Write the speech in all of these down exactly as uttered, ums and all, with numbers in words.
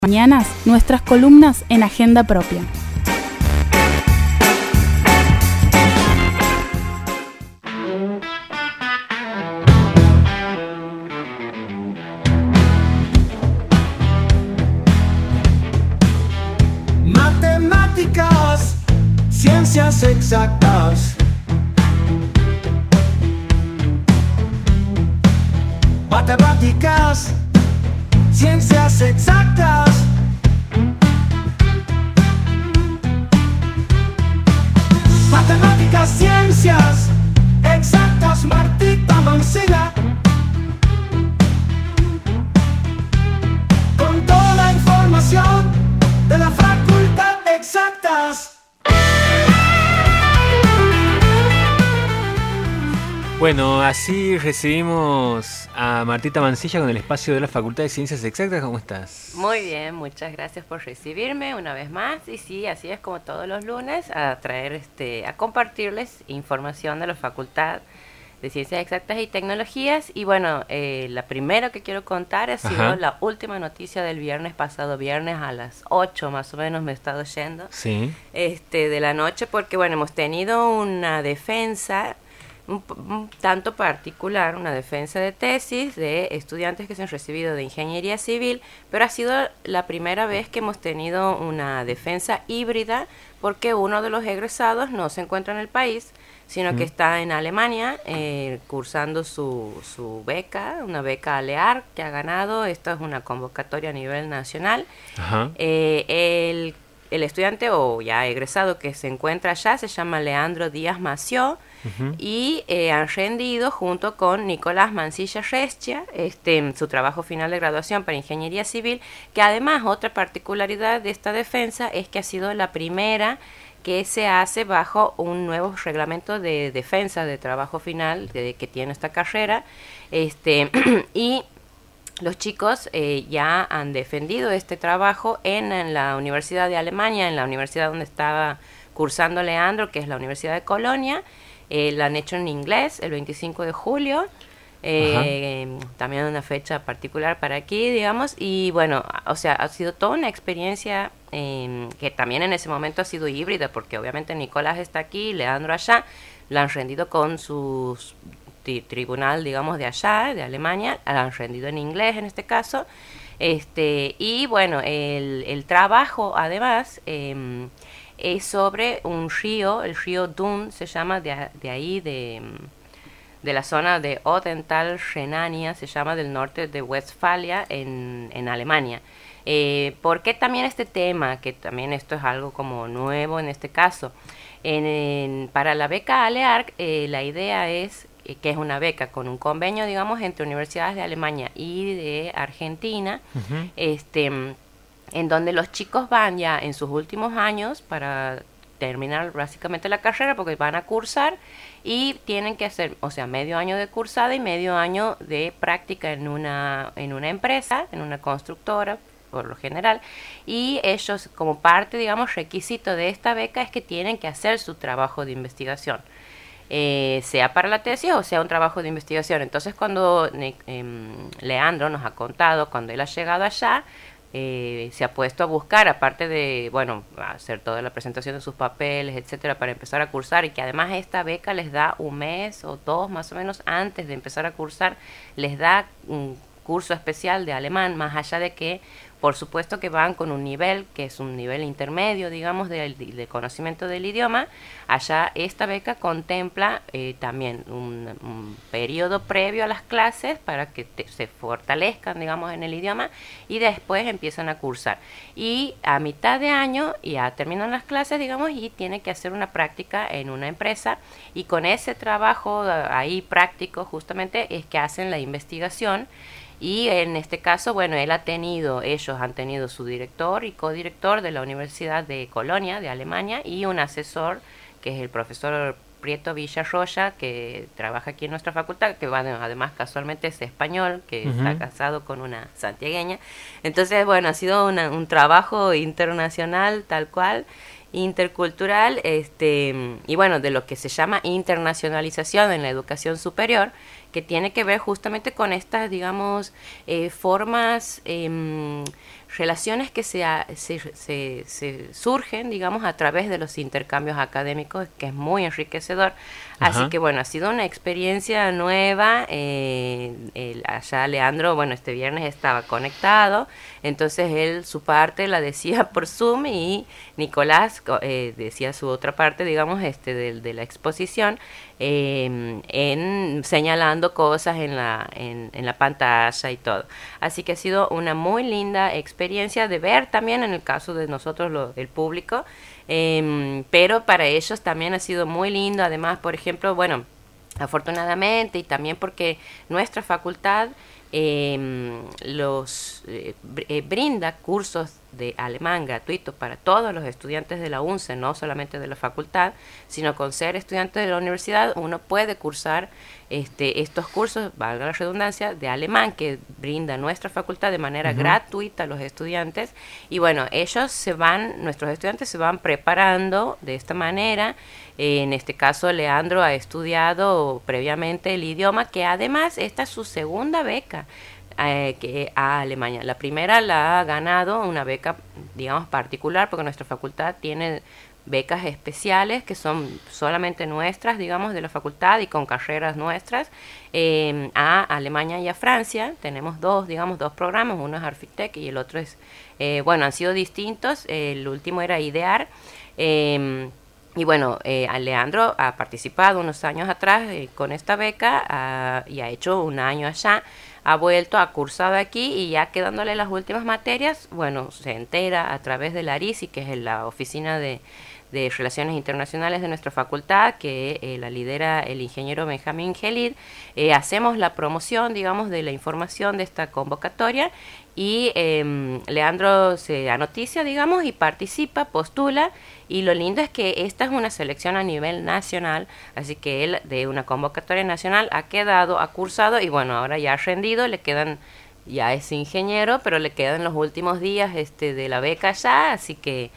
mañanas nuestras columnas en Agenda Propia. Matemáticas, ciencias exactas. Matemáticas, ciencias exactas. Matemáticas, ciencias exactas. Martita Mancilla, con toda la información de la Facultad de Exactas. Bueno, así recibimos a Martita Mancilla con el espacio de la Facultad de Ciencias Exactas. ¿Cómo estás? Muy bien, muchas gracias por recibirme una vez más. Y sí, así es como todos los lunes, a traer, este, a compartirles información de la Facultad de Ciencias Exactas y Tecnologías. Y bueno, eh, la primera que quiero contar ha sido Ajá. la última noticia del viernes pasado, viernes a las ocho más o menos me he estado yendo Sí. este, de la noche, porque bueno, hemos tenido una defensa un, un tanto particular, una defensa de tesis de estudiantes que se han recibido de ingeniería civil, pero ha sido la primera vez que hemos tenido una defensa híbrida, porque uno de los egresados no se encuentra en el país, sino que está en Alemania eh, cursando su, su beca, una beca ALEAR que ha ganado. Esto es una convocatoria a nivel nacional. Ajá. Eh, el, el estudiante o ya egresado que se encuentra allá se llama Leandro Díaz Mació, Ujú. y eh, han rendido junto con Nicolás Mancilla Restia este, su trabajo final de graduación para ingeniería civil, que además otra particularidad de esta defensa es que ha sido la primera que se hace bajo un nuevo reglamento de defensa de trabajo final de, que tiene esta carrera, este y los chicos eh, ya han defendido este trabajo en, en la Universidad de Alemania, en la universidad donde estaba cursando Leandro, que es la Universidad de Colonia. Eh, lo han hecho en inglés el veinticinco de julio, eh, también una fecha particular para aquí, digamos, y bueno, o sea, ha sido toda una experiencia eh, que también en ese momento ha sido híbrida, porque obviamente Nicolás está aquí, Leandro allá, lo han rendido con su tri- tribunal, digamos, de allá, de Alemania, lo han rendido en inglés en este caso, este y bueno, el, el trabajo además eh, es sobre un río, el río Dun se llama, de, de ahí, de, de la zona de Odental, Renania, se llama, del norte de Westfalia, en, en Alemania. Eh, ¿Por qué también este tema? Que también esto es algo como nuevo en este caso. En, en, para la beca ALEARC, eh, la idea es eh, que es una beca con un convenio, digamos, entre universidades de Alemania y de Argentina, Ujú. este en donde los chicos van ya en sus últimos años para terminar básicamente la carrera, porque van a cursar y tienen que hacer, o sea, medio año de cursada y medio año de práctica en una, en una empresa, en una constructora, por lo general, y ellos, como parte, digamos, requisito de esta beca es que tienen que hacer su trabajo de investigación. Eh, sea para la tesis o sea un trabajo de investigación. Entonces, cuando eh, eh, Leandro nos ha contado, cuando él ha llegado allá, Eh, se ha puesto a buscar, aparte de, bueno, hacer toda la presentación de sus papeles, etcétera, para empezar a cursar, y que además esta beca les da un mes o dos más o menos antes de empezar a cursar, les da un curso especial de alemán, más allá de que, por supuesto que van con un nivel, que es un nivel intermedio, digamos, de, de conocimiento del idioma. Allá esta beca contempla eh, también un, un periodo previo a las clases para que te, se fortalezcan, digamos, en el idioma, y después empiezan a cursar. Y a mitad de año ya terminan las clases, digamos, y tienen que hacer una práctica en una empresa, y con ese trabajo ahí práctico justamente es que hacen la investigación. Y en este caso, bueno, él ha tenido, ellos han tenido su director y codirector de la Universidad de Colonia, de Alemania, y un asesor, que es el profesor Prieto Villarroya, que trabaja aquí en nuestra facultad, que bueno, además casualmente es español, que Uh-huh. está casado con una santiagueña. Entonces, bueno, ha sido una, un trabajo internacional, tal cual, intercultural, este y bueno, de lo que se llama internacionalización en la educación superior, que tiene que ver justamente con estas, digamos, eh, formas eh, relaciones que se, se, se, se surgen, digamos, a través de los intercambios académicos, que es muy enriquecedor. Así Ajá. que bueno, ha sido una experiencia nueva. Eh, el, allá Leandro, bueno, este viernes estaba conectado, entonces él su parte la decía por Zoom y Nicolás eh, decía su otra parte, digamos, este de, de la exposición, eh, en señalando cosas en la, en, en la pantalla y todo. Así que ha sido una muy linda experiencia de ver también en el caso de nosotros, lo, el público, eh, pero para ellos también ha sido muy lindo. Además, por ejemplo, bueno, afortunadamente y también porque nuestra facultad eh, los eh, eh, brinda cursos de alemán gratuitos para todos los estudiantes de la UNCE, no solamente de la facultad, sino con ser estudiante de la universidad uno puede cursar este, estos cursos, valga la redundancia, de alemán que brinda nuestra facultad de manera uh-huh. gratuita a los estudiantes. Y bueno, ellos se van, nuestros estudiantes se van preparando de esta manera. Eh, en este caso, Leandro ha estudiado previamente el idioma, que además esta es su segunda beca eh, que a Alemania. La primera la ha ganado una beca, digamos, particular, porque nuestra facultad tiene becas especiales que son solamente nuestras, digamos, de la facultad y con carreras nuestras, eh, a Alemania y a Francia. Tenemos dos, digamos, dos programas, uno es Arfitec y el otro es, eh, bueno, han sido distintos. El último era IDEAR. Eh, Y bueno, eh, Leandro ha participado unos años atrás eh, con esta beca uh, y ha hecho un año allá, ha vuelto, ha cursado aquí y ya quedándole las últimas materias, bueno, se entera a través de la ARISI, que es la oficina de, de Relaciones Internacionales de nuestra facultad, que eh, la lidera el ingeniero Benjamín Gelid. Eh, hacemos la promoción, digamos, de la información de esta convocatoria y eh, Leandro se anoticia, digamos, y participa, postula. Y lo lindo es que esta es una selección a nivel nacional, así que él de una convocatoria nacional ha quedado, ha cursado y bueno, ahora ya ha rendido, le quedan, ya es ingeniero, pero le quedan los últimos días este de la beca ya, así que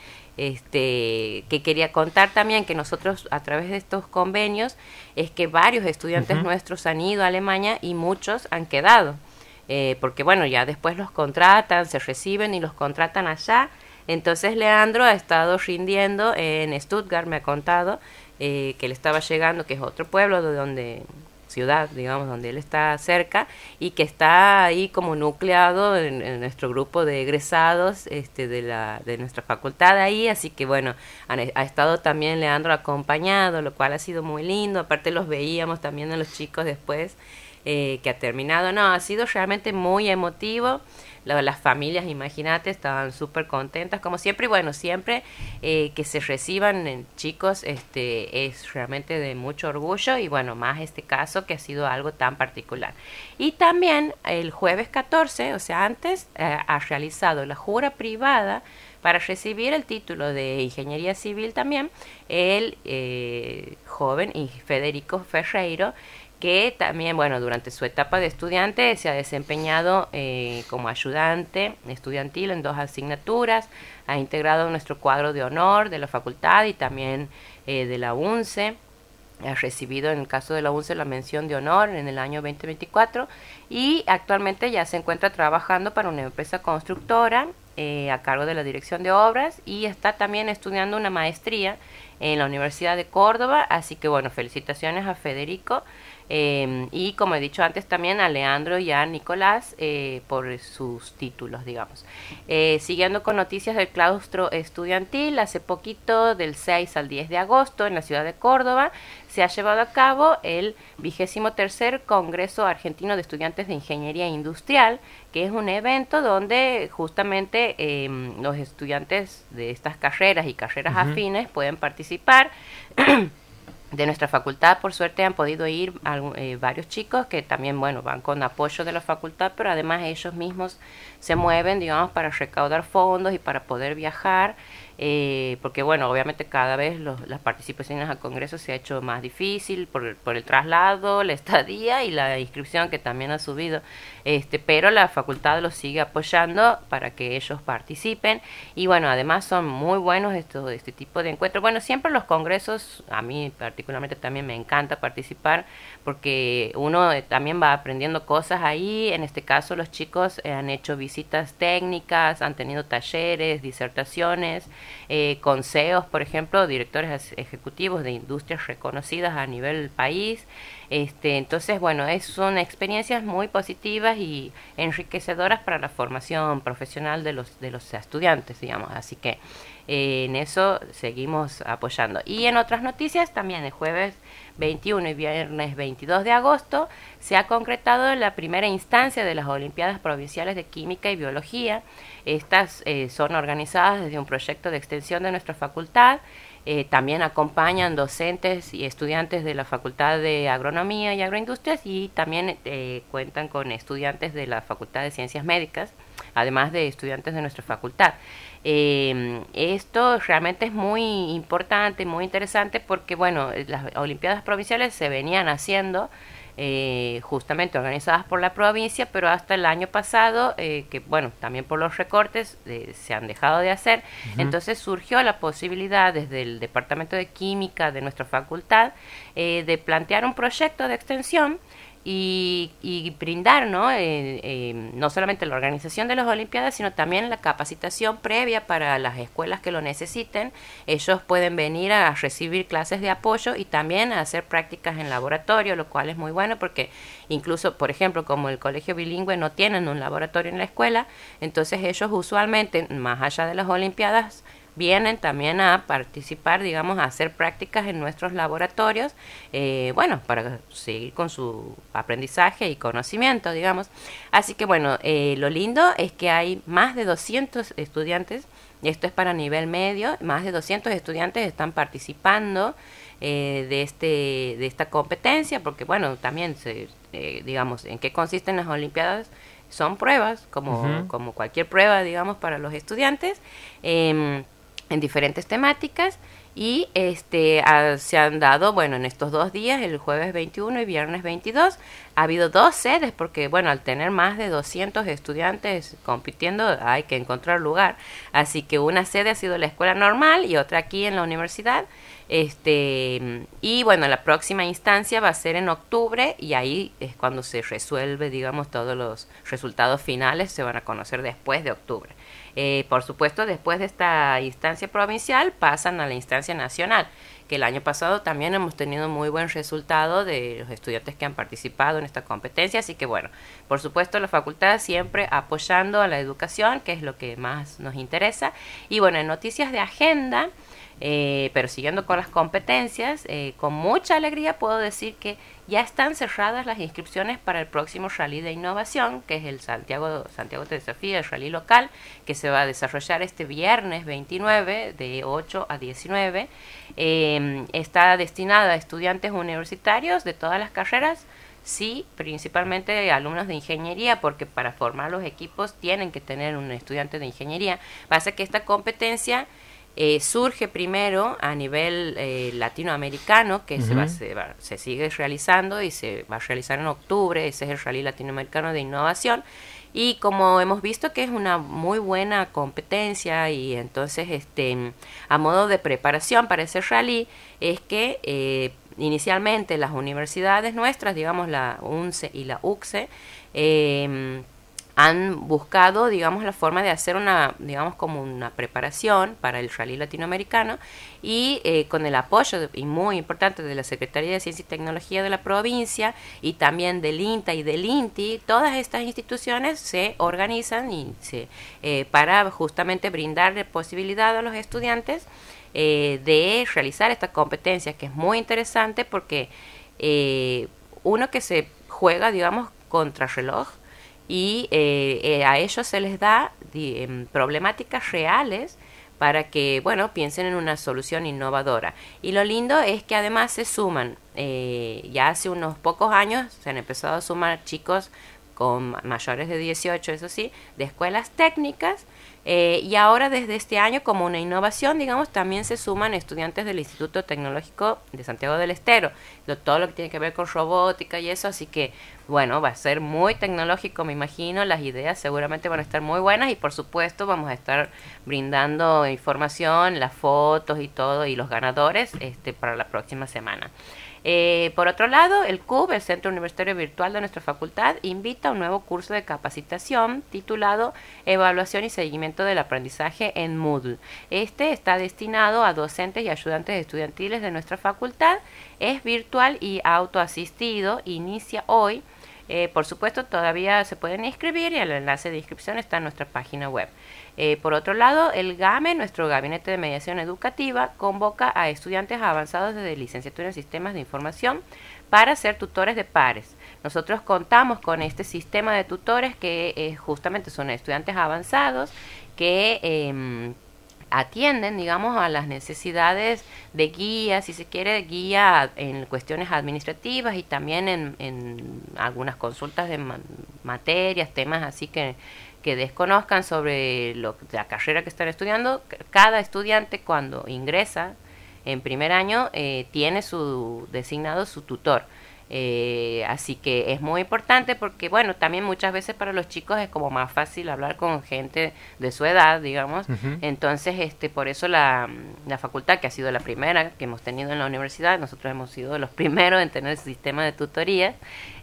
este que quería contar también que nosotros a través de estos convenios es que varios estudiantes uh-huh. nuestros han ido a Alemania y muchos han quedado, eh, porque bueno, ya después los contratan, se reciben y los contratan allá. Entonces Leandro ha estado rindiendo en Stuttgart, me ha contado eh, que le estaba llegando, que es otro pueblo de donde, ciudad, digamos, donde él está cerca, y que está ahí como nucleado en, en nuestro grupo de egresados este, de, la, de nuestra facultad ahí, así que bueno, han, ha estado también Leandro acompañado, lo cual ha sido muy lindo. Aparte los veíamos también a los chicos después eh, que ha terminado. No, ha sido realmente muy emotivo. Las familias, imagínate, estaban súper contentas, como siempre, y bueno, siempre eh, que se reciban eh, chicos este es realmente de mucho orgullo, y bueno, más este caso que ha sido algo tan particular. Y también el jueves catorce, o sea, antes, eh, ha realizado la jura privada para recibir el título de Ingeniería Civil también, el eh, joven y Federico Ferreiro, que también, bueno, durante su etapa de estudiante se ha desempeñado eh, como ayudante estudiantil en dos asignaturas, ha integrado nuestro cuadro de honor de la facultad y también eh, de la UNCE, ha recibido en el caso de la UNCE la mención de honor en el año veinte veinticuatro y actualmente ya se encuentra trabajando para una empresa constructora eh, a cargo de la dirección de obras y está también estudiando una maestría en la Universidad de Córdoba, así que bueno, felicitaciones a Federico. Eh, y como he dicho antes también a Leandro y a Nicolás eh, por sus títulos, digamos. Eh, siguiendo con noticias del claustro estudiantil, hace poquito, del seis al diez de agosto, en la ciudad de Córdoba, se ha llevado a cabo el vigésimo tercer Congreso Argentino de Estudiantes de Ingeniería Industrial, que es un evento donde justamente eh, los estudiantes de estas carreras y carreras uh-huh. afines pueden participar. De nuestra facultad, por suerte, han podido ir eh, varios chicos que también, bueno, van con apoyo de la facultad, pero además ellos mismos se mueven, digamos, para recaudar fondos y para poder viajar, eh, porque, bueno, obviamente cada vez los, las participaciones al congreso se ha hecho más difícil por, por el traslado, la estadía y la inscripción que también ha subido, este, pero la facultad los sigue apoyando para que ellos participen y, bueno, además son muy buenos estos, este tipo de encuentros. Bueno, siempre los congresos, a mí particularmente también me encanta participar porque uno eh, también va aprendiendo cosas ahí. En este caso los chicos eh, han hecho visitas visitas técnicas, han tenido talleres, disertaciones, eh, con C E Os, por ejemplo, directores ejecutivos de industrias reconocidas a nivel país. Este, entonces, bueno, es, son experiencias muy positivas y enriquecedoras para la formación profesional de los, de los estudiantes, digamos. Así que eh, en eso seguimos apoyando. Y en otras noticias, también el jueves veintiuno y viernes veintidós de agosto se ha concretado la primera instancia de las Olimpiadas Provinciales de Química y Biología. Estas eh, son organizadas desde un proyecto de extensión de nuestra facultad. Eh, también acompañan docentes y estudiantes de la Facultad de Agronomía y Agroindustrias y también eh, cuentan con estudiantes de la Facultad de Ciencias Médicas, además de estudiantes de nuestra facultad. Eh, esto realmente es muy importante, muy interesante porque, bueno, las Olimpiadas Provinciales se venían haciendo Eh, justamente organizadas por la provincia, pero hasta el año pasado, eh, que bueno, también por los recortes eh, se han dejado de hacer. Uh-huh. Entonces surgió la posibilidad desde el Departamento de Química de nuestra facultad eh, de plantear un proyecto de extensión y, y brindar, ¿no? Eh, eh, no solamente la organización de las Olimpiadas, sino también la capacitación previa para las escuelas que lo necesiten. Ellos pueden venir a recibir clases de apoyo y también a hacer prácticas en laboratorio, lo cual es muy bueno porque incluso, por ejemplo, como el colegio bilingüe no tienen un laboratorio en la escuela, entonces ellos usualmente, más allá de las Olimpiadas, vienen también a participar, digamos, a hacer prácticas en nuestros laboratorios, eh, bueno, para seguir con su aprendizaje y conocimiento, digamos. Así que, bueno, eh, lo lindo es que hay más de doscientos estudiantes, y esto es para nivel medio, más de doscientos estudiantes están participando eh, de este de esta competencia, porque, bueno, también, se, eh, digamos, en qué consisten las Olimpiadas. Son pruebas, como, uh-huh. como cualquier prueba, digamos, para los estudiantes, eh, en diferentes temáticas y este a, se han dado, bueno, en estos dos días, el jueves veintiuno y viernes veintidós, ha habido dos sedes porque, bueno, al tener más de doscientos estudiantes compitiendo hay que encontrar lugar, así que una sede ha sido la escuela normal y otra aquí en la universidad. Este y bueno, la próxima instancia va a ser en octubre y ahí es cuando se resuelve, digamos, todos los resultados finales se van a conocer después de octubre. Eh, por supuesto, después de esta instancia provincial pasan a la instancia nacional, que el año pasado también hemos tenido muy buen resultado de los estudiantes que han participado en esta competencia, así que bueno, por supuesto la facultad siempre apoyando a la educación, que es lo que más nos interesa. Y bueno, en noticias de agenda, Eh, pero siguiendo con las competencias, eh, con mucha alegría puedo decir que ya están cerradas las inscripciones para el próximo Rally de Innovación, que es el Santiago, Santiago Te Desafía, el rally local, que se va a desarrollar este viernes veintinueve de ocho a diecinueve. Eh, está destinada a estudiantes universitarios de todas las carreras, sí, principalmente alumnos de ingeniería, porque para formar los equipos tienen que tener un estudiante de ingeniería. Pasa que esta competencia Eh, surge primero a nivel eh, latinoamericano, que uh-huh. se, va, se, va, se sigue realizando y se va a realizar en octubre. Ese es el Rally Latinoamericano de Innovación, y como hemos visto que es una muy buena competencia, y entonces este a modo de preparación para ese rally es que eh, inicialmente las universidades nuestras, digamos la UNCE y la UCSE, eh, han buscado, digamos, la forma de hacer una, digamos, como una preparación para el Rally Latinoamericano, y eh, con el apoyo, y muy importante, de la Secretaría de Ciencia y Tecnología de la provincia, y también del INTA y del INTI, todas estas instituciones se organizan y se eh, para justamente brindarle posibilidad a los estudiantes eh, de realizar esta competencia, que es muy interesante porque eh, uno que se juega, digamos, contrarreloj, y eh, eh, a ellos se les da di, eh, problemáticas reales para que, bueno, piensen en una solución innovadora. Y lo lindo es que además se suman, eh, ya hace unos pocos años se han empezado a sumar chicos con mayores de dieciocho, eso sí, de escuelas técnicas, eh, y ahora desde este año, como una innovación, digamos, también se suman estudiantes del Instituto Tecnológico de Santiago del Estero, lo, todo lo que tiene que ver con robótica y eso, así que bueno, va a ser muy tecnológico, me imagino, las ideas seguramente van a estar muy buenas, y por supuesto vamos a estar brindando información, las fotos y todo, y los ganadores este para la próxima semana. Eh, por otro lado, el C U B, el Centro Universitario Virtual de nuestra facultad, invita a un nuevo curso de capacitación titulado Evaluación y Seguimiento del Aprendizaje en Moodle. Este está destinado a docentes y ayudantes estudiantiles de nuestra facultad, es virtual y autoasistido, inicia hoy. Eh, por supuesto, todavía se pueden inscribir y el enlace de inscripción está en nuestra página web. Eh, por otro lado, el GAME, nuestro Gabinete de Mediación Educativa, convoca a estudiantes avanzados de licenciatura en Sistemas de Información para ser tutores de pares. Nosotros contamos con este sistema de tutores que eh, justamente son estudiantes avanzados que eh, atienden, digamos, a las necesidades de guía, si se quiere, guía en cuestiones administrativas y también en, en algunas consultas de ma- materias, temas así que que desconozcan sobre lo, la carrera que están estudiando. Cada estudiante cuando ingresa en primer año eh, tiene su designado su tutor. Eh, así que es muy importante porque, bueno, también muchas veces para los chicos es como más fácil hablar con gente de su edad, digamos. Uh-huh. Entonces, este, por eso la, la facultad, que ha sido la primera que hemos tenido en la universidad, nosotros hemos sido los primeros en tener el sistema de tutorías.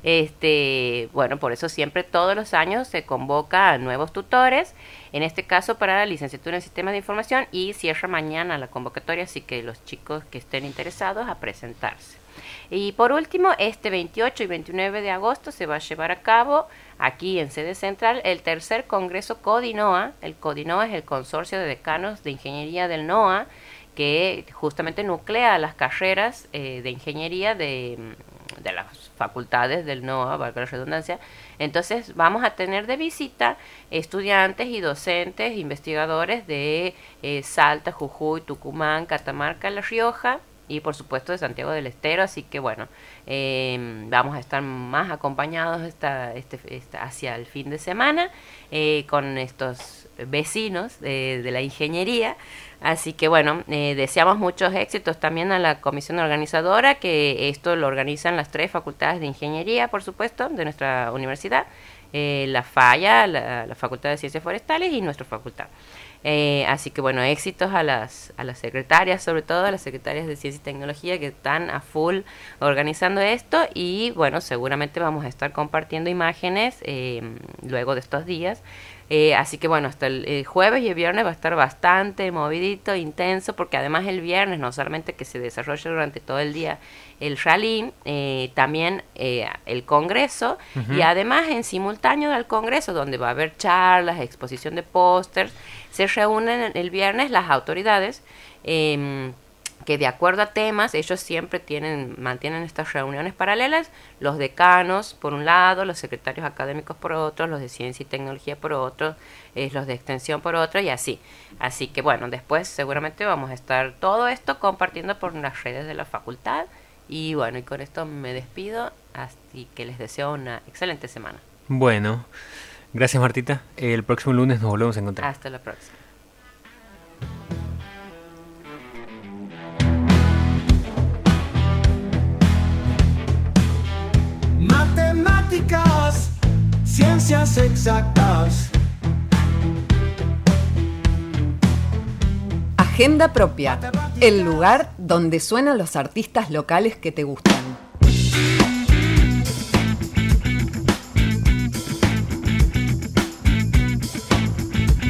Este, bueno, por eso siempre todos los años se convoca a nuevos tutores, en este caso para la licenciatura en Sistemas de Información, y cierra mañana la convocatoria, así que los chicos que estén interesados a presentarse. Y por último, este veintiocho y veintinueve de agosto se va a llevar a cabo aquí en sede central el tercer congreso CODINOA. El CODINOA es el Consorcio de Decanos de Ingeniería del NOA, que justamente nuclea las carreras eh, de ingeniería de, de las facultades del NOA, valga la redundancia. Entonces vamos a tener de visita estudiantes y docentes, investigadores de eh, Salta, Jujuy, Tucumán, Catamarca, La Rioja, y por supuesto de Santiago del Estero, así que bueno, eh, vamos a estar más acompañados esta, este, esta, hacia el fin de semana eh, con estos vecinos de, de la ingeniería, así que bueno, eh, deseamos muchos éxitos también a la comisión organizadora, que esto lo organizan las tres facultades de ingeniería, por supuesto, de nuestra universidad, eh, la FAYA, la, la Facultad de Ciencias Forestales y nuestra facultad. Eh, así que bueno, éxitos a las a las secretarias, sobre todo a las secretarias de Ciencia y Tecnología que están a full organizando esto, y bueno, seguramente vamos a estar compartiendo imágenes eh, luego de estos días. Eh, así que bueno, hasta el, el jueves y el viernes va a estar bastante movidito, intenso, porque además el viernes, no solamente que se desarrolla durante todo el día el rally, eh, también eh, el congreso, uh-huh. Y además en simultáneo al congreso, donde va a haber charlas, exposición de pósters, se reúnen el viernes las autoridades, eh, que de acuerdo a temas, ellos siempre tienen, mantienen estas reuniones paralelas, los decanos por un lado, los secretarios académicos por otro, los de Ciencia y Tecnología por otro, eh, los de Extensión por otro, y así. Así que bueno, después seguramente vamos a estar todo esto compartiendo por las redes de la facultad, y bueno, y con esto me despido, así que les deseo una excelente semana. Bueno, gracias Martita, el próximo lunes nos volvemos a encontrar. Hasta la próxima. Matemáticas, ciencias exactas. Agenda Propia, el lugar donde suenan los artistas locales que te gustan.